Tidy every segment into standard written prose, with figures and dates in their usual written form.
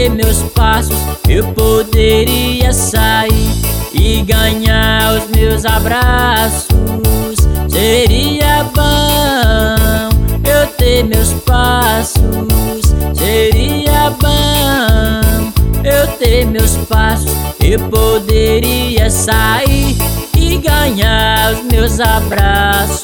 ter meus passos, eu poderia sair e ganhar os meus abraços. Seria bom eu ter meus passos. Seria bom eu ter meus passos, eu poderia sair e ganhar os meus abraços.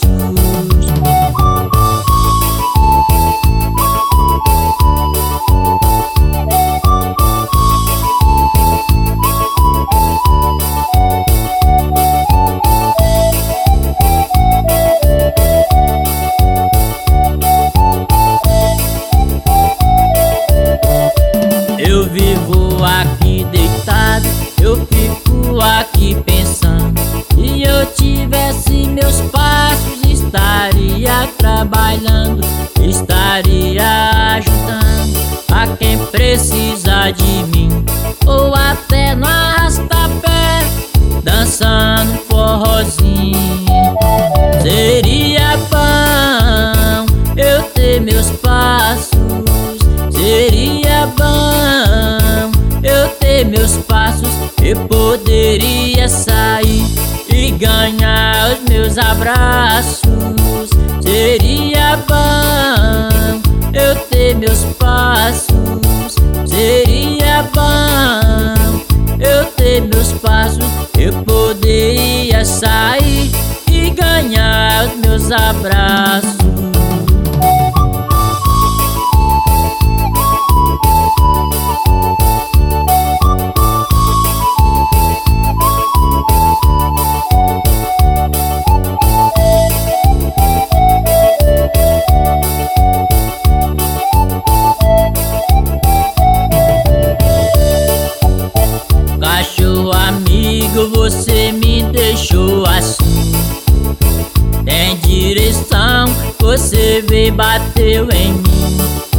Eu vivo aqui deitado, eu fico aqui pensando. Se eu tivesse meus passos, estaria trabalhando, estaria ajudando a quem precisa de mim, ou até no arrasta-pé, dançando forrozinho. Seria bom eu ter meus passos. Seria bom eu ter meus passos, eu poderia sair e ganhar os meus abraços. Seria bom eu ter meus passos. Seria bom eu ter meus passos, eu poderia sair e ganhar os meus abraços. Amigo, você me deixou assim, tem direção, você veio e bateu em mim.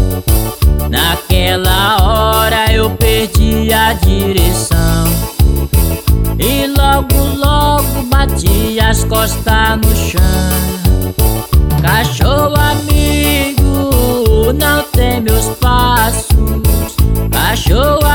Naquela hora eu perdi a direção e logo bati as costas no chão. Cachorro amigo, não tem meus passos. Cachorro